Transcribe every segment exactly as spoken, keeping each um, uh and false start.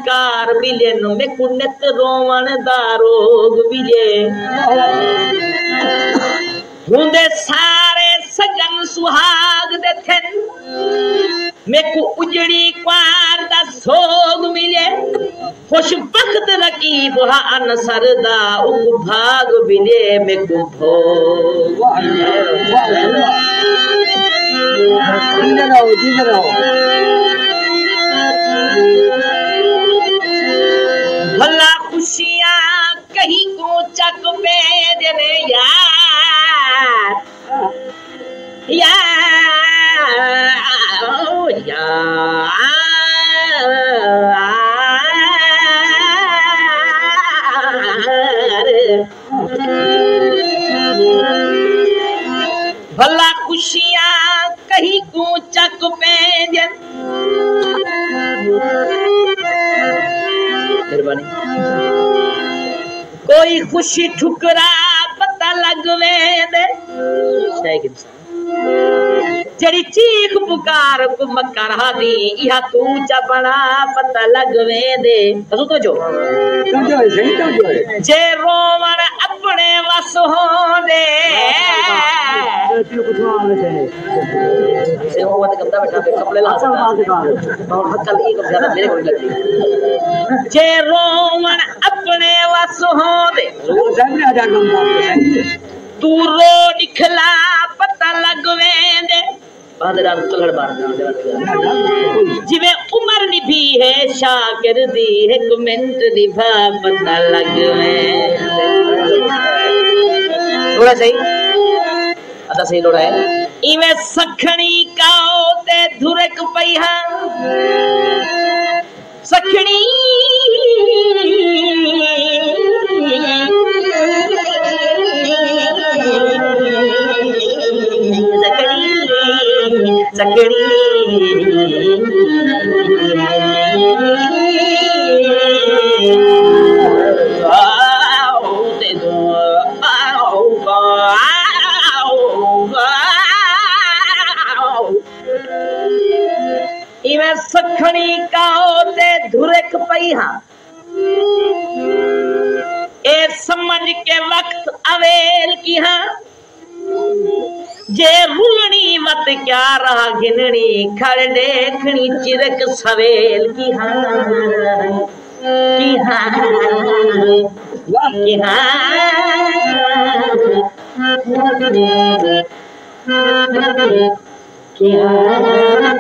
पुकार मिले नु में कुन्नत रोवण दा रोग मिले हुंदे सारे सजन सुहाग दे थन मेकू उजड़ी क्वार दा सोग मिले खुश बख्त रकीब हा अनसर दा उक भाग मिले मेकू भोग भला खुशियां कहीं को चक पे देने यार यार यार भला खुशियां कहीं को चक पे कोई खुशी ठुकरा पता लगवे दे जड़ी चीख पुकार को मकरा दी या तू चपड़ा पता लगवे दे तो तो जो समझो सही समझो जे रोवन अपने वस हो दे तू कुछ आवे से वो मत कपड़ा बैठा पे कपड़े ला और हकल एक ज्यादा मेरे को लगती जे रोवन अपने वस हो दे वो सामने आ जा तू रो निखला पता लगवे दे बादरान कलड़ बार जिवे उम्र निभी है शाकिर दी है कमेंट निभा पता लगवे थोड़ा सही अदा सही लोड़ा है इवे सखणी काओ ते धुरक पईहा सखणी सकड़ी इवे सखणी काओते धुरक पईहा ए समझ के वक्त अवेल की हाँ जे रुलनी मत क्या रहा घिननी खड़ देखनी चिरक सवेल की हाँ की हाँ की हाँ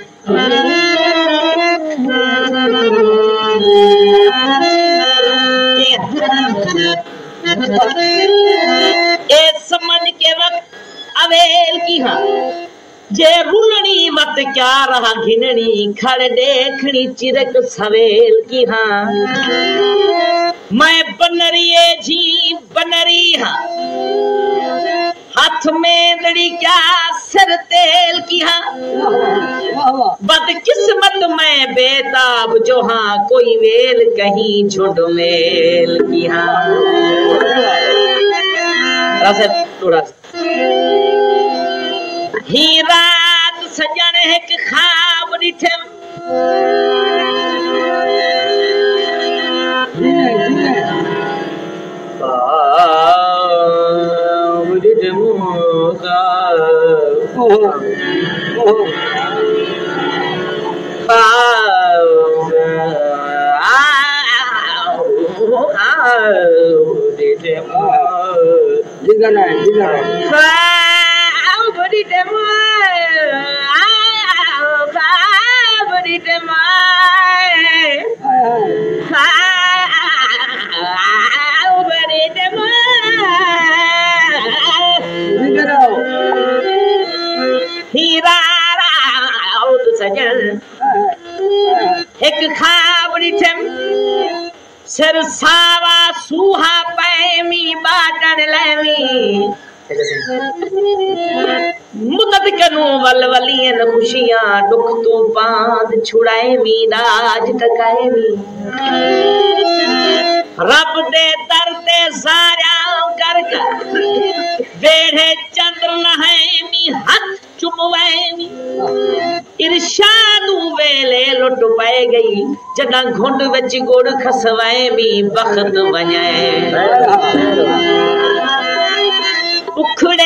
ए समझ के वक्त अवेल की हाँ जे रुलनी मत क्या रहा घिननी खड़ देखनी चिरक सवेल की हाँ मैं बनरिए जी बनरी हाँ हाथ में लड़ी क्या सर तेल की हाँ बदकिस्मत में बेताब जो हाँ कोई वेल कहीं झुंड मेल की हाँ थोड़ा ही रात सजन एक ख्वाब दिखे एक ख्वाब दिठम सिर सावा सूहा पैमी बाटन लेमी मुदत कनु वलवलियन खुशियां दुख तू बांध छुड़ाए मी राज टकाए मी रब दे दर ते सारा कर कर बेढ़े चंद्र नहे मी हाथ चुमवैनी इरशादू वेले लुट पाए गई जगह घुंड विच गुड़ खसवाए भी बखत वञाए उखड़े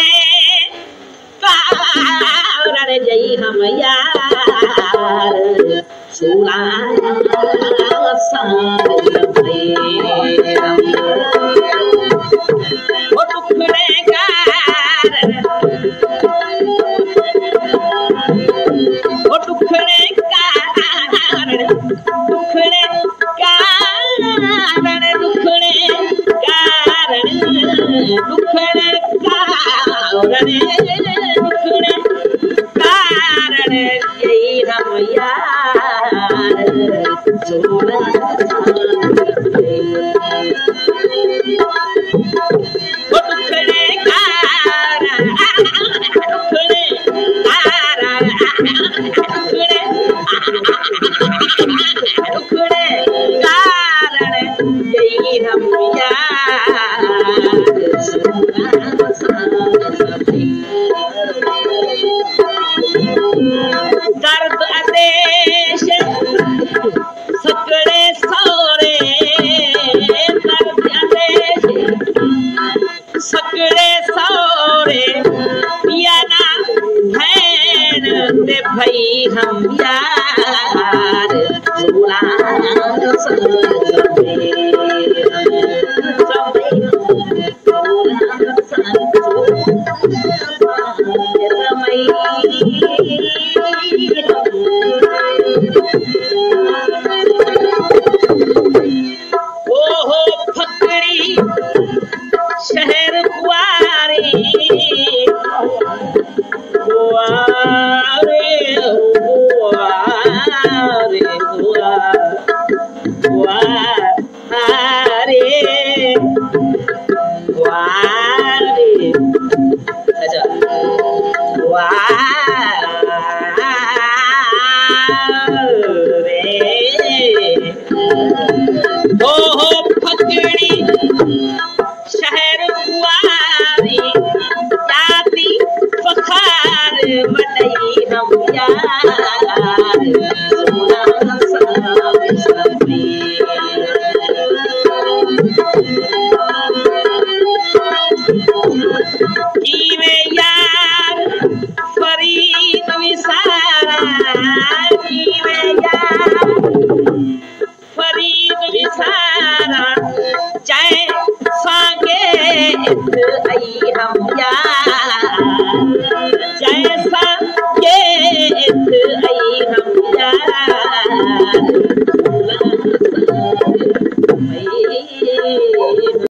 कार जई हम यार सूला उखड़े कार दुखड़े कारण दुखड़े कारण दुखड़े कारण दुखड़े कारण दुखड़े कारण यही हम यार सोना दुखड़े कारण दुखड़े कारण दुखड़े कारण यही हम यार दर्द आदेश सकड़े सौरे दर्द आदेश सकड़े सौरे या ना भैन दे भई हम यार झूला ओहो फकड़ी शहर कुआरी कुआरे कुआरे कुआरे कुआरे अच्छा ओहो फकड़ी शहर कुआरी जाती फखार मटई हम यार सोना कीवे यार फरीद विसारा कीवे यार फरीद विसारा चाहे सांगे इत आई हम यार